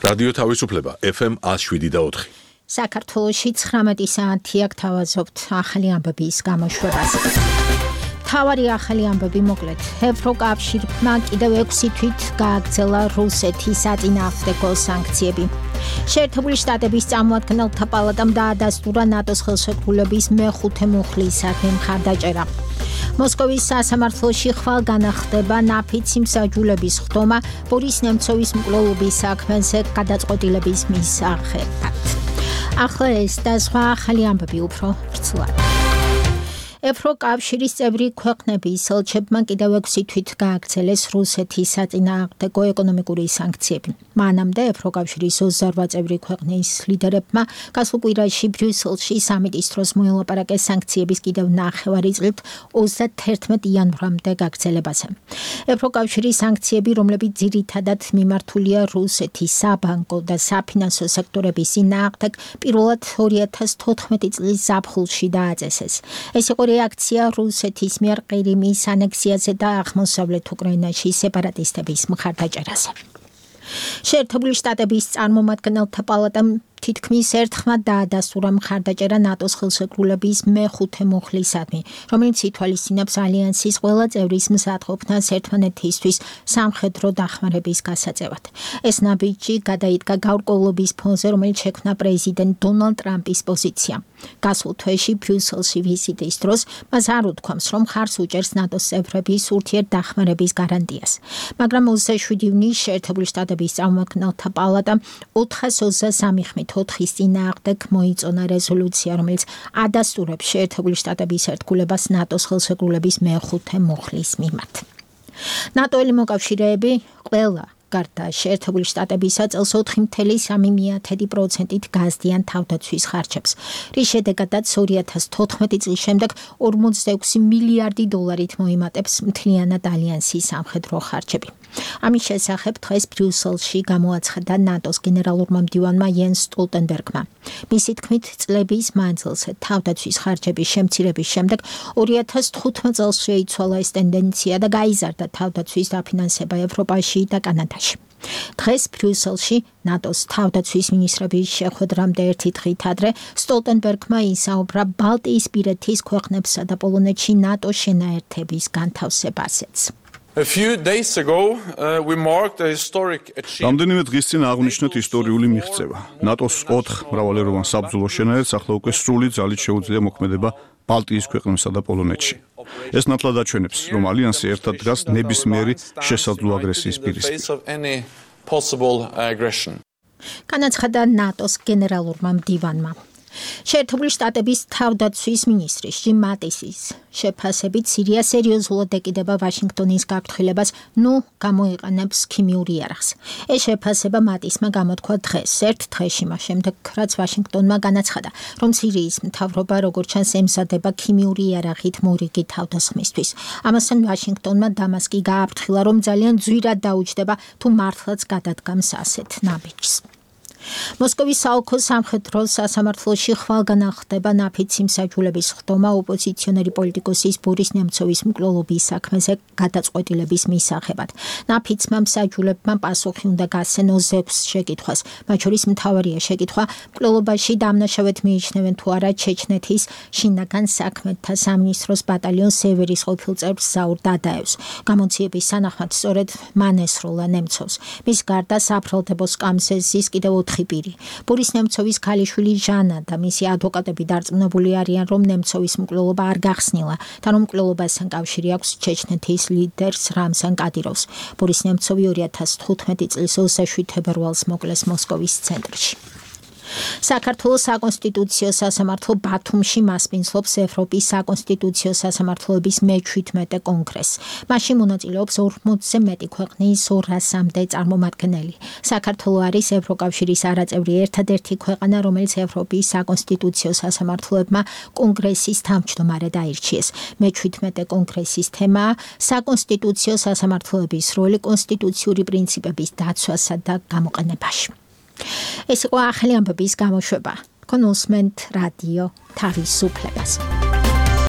რადიო თავისუფლება FM 107.4. საქართველოში 19 საათი აქ თავაზობთ ახალი ამბების გამოშვებას. თავარი ახალი ამბები მოკლედ. ევროკავშირმა კიდევ 6 თვით გააგრძელა რუსეთის საწინააღმდეგო სანქციები. შეერთებული შტატების წარმომადგენელთა პალატამ დაადასტურა ნატოს ხელშეკრულების მეხუთე მუხლისადმი მხარდაჭერა. მოსკოვის სასამართლოში ხვალ განახდება ნაფიც სიმსაჯულების ხდომა ბორის ნემცოვის მკვლელობის საქმეზე გადაწყვეტილების მისაღებად. ახლა ეს და სხვა ახალი ამბები უფრო ვრცლად. ევროკავშირის წევრი ქვეყნების ელჩებმა კიდევ 6 თვით გააგრძელეს რუსეთის საწინააღმდეგო ეკონომიკური სანქციები. მანამდე ევროკავშირის 28 წევრი ქვეყნის ლიდერებმა გასულ კვირაში ბრიუსელში სამიტის დროს მოელაპარაკეს სანქციების კიდევ ნახევარი წლით 31 იანვრამდე გაგრძელებაზე. ევროკავშირის სანქციები, რომლებიც ძირითადად მიმართულია რუსეთის საბანკო და საფინანსო სექტორების წინააღმდეგ, პირველად 2014 წლის ზაფხულში დააწესეს. ეს იყო რეაქცია რუსეთის მიერ ყირიმის ანექსიაზე და აღმოსავლეთ უკრაინაში სეპარატისტების მხარდაჭერაზე. შეერთებული შტატების წარმომადგენელთა პალატამ თითქმის ერთხმად დაადასტურა მხარდაჭერა ნატოს ხელშეკრულების მეხუთე მუხლისადმი, რომელიც ითვალისწინებს ალიანსის ყველა წევრის მზადყოფნას ერთმანეთისთვის სამხედრო დახმარების გასაწევად. ეს ნაბიჯი გადაიდგა გაურკვევლობის ფონზე, რომელიც შექმნა პრეზიდენტ დონალდ ტრამპის პოზიციამ. გასულ თვეში ბრიუსელში ვიზიტის დროს მას არ უთქვამს, რომ ხარს უჭერს ნატოს წევრების ურთიერთდახმარების გარანტიას. მაგრამ 27 ივნისს შეერთებული შტატების წარმომადგენელთა პალატამ 423 ხმით 4-ის წინააღმდეგ მოიწონა რეზოლუცია, რომელიც ადასტურებს შეერთებული შტატების ერთგულებას ნატოს ხელშეკრულების მეხუთე მუხლის მიმართ. ნატოელი მოკავშირეები ყველა გარდა შეერთებული შტატებისა წელს 4,3%-ით გაზდიან თავდაცვის ხარჯებს, რის შედეგადაც 2014 წლის შემდეგ 46 მილიარდი დოლარით მოიმატებს მთლიანად ალიანსის სამხედრო ხარჯები. ამის შესახებ დღეს ბრიუსელში გამოაცხადა ნატოს გენერალურმა მდივანმა იენს სტოლტენბერგმა. მისი თქმით, წლების მანძილზე თავდაცვის ხარჯების შემცირების შემდეგ 2015 წელს შეიცვალა ეს ტენდენცია და გაიზარდა თავდაცვის დაფინანსება ევროპაში და კანადაში. დღეს ბრიუსელში ნატოს თავდაცვის მინისტრების შეხვედრამდე ერთი დღით ადრე სტოლტენბერგმა ისაუბრა ბალტიისპირეთის ქვეყნებსა და პოლონეთში ნატოს შენაერთების განთავსებაზეც. რამდენიმე დღის წინ აღვნიშნეთ ისტორიული მიღწევა. ნატოს 4 მრავალეროვან საბრძოლო შენაერთს ახლა უკვე სრული ძალით შეუძლია მოქმედება ბალტიის ქვეყნებსა და პოლონეთში. ეს ნათლად აჩვენებს, რომ ალიანსი ერთად დგას ნებისმიერი შესაძლო აგრესიის პირისპირ. განაცხადა ნატოს გენერალურმა მდივანმა. შეერთებული შტატების თავდაცვის მინისტრის ჯიმ მატისის შეფასებით სირია სერიოზულად ეკიდება ვაშინგტონის გაფრთხილებას, გამოიყენებს ქიმიური იარაღს. ეს შეფასება მატისმა გამოთქვა დღეს, ერთ დღეში მას შემდეგ, რაც ვაშინგტონმა განაცხადა, რომ სირიის მთავრობა როგორც ჩანს ემზადება ქიმიური იარაღით მორიგი თავდასხმისთვის. ამასთან ვაშინგტონმა დამასკი გააფრთხილა, რომ ძალიან ძვირად დაუჯდება თუ მართლაც გადადგამს ასეთ ნაბიჯს. მოსკოვის საოლქო სამხედრო სასამართლოში ხვალ განახდება ნაფიც სიმსაჯულების ხდომა ოპოზიციონერი პოლიტიკოსის ბორის ნემცოვის მკვლელობის საქმეზე გადაწყვეტილების მისაღებად. ნაფიცმა მსაჯულებმა პასუხი უნდა გასცენ 20 შეკითხვას, მათ შორის მთავარია შეკითხვა მკვლელობაში დამნაშავედ მიიჩნევენ თუ არა ჩეჩნეთის შინაგან საქმეთა სამინისტროს ბატალიონ სევერის ყოფილ წევრს ზაურ დადაევს. გამოცდილების სანახმად სწორედ მან ესროლა ნემცოვს. მის გარდა საფრალდებო სკამსეზის კიდევ 4 პირი. ბორის ნემცოვის ქალიშვილი ჟანა და მისი ადვოკატები დარწმუნებული არიან, რომ ნემცოვის მკვლელობა არ გახსნილა და რომ მკვლელობასთან კავშირი აქვს ჩეჩნეთის ლიდერს რამზან კადიროვს. ბორის ნემცოვი 2015 წლის 27 თებერვალს მოკლეს მოსკოვის ცენტრში. საქართველოს საკონსტიტუციო სასამართლო ბათუმში მასპინძლობს ევროპის საკონსტიტუციო სასამართლოების მე-17 კონგრესს. მასში მონაწილეობს 40-ზე მეტი ქვეყნის 200-მდე წარმომადგენელი. საქართველო არის ევროკავშირის არაწევრი ერთადერთი ქვეყანა, რომელიც ევროპის საკონსტიტუციო სასამართლოებმა კონგრესის თავმჯდომარედ აირჩიეს. მე-17 კონგრესის თემაა საკონსტიტუციო სასამართლოების როლი კონსტიტუციური პრინციპების დაცვასა და გამოყენებაში. ეს იყო ახალი ამბების გამოშვება. კონსუმენტ რადიო თავისუფლებას.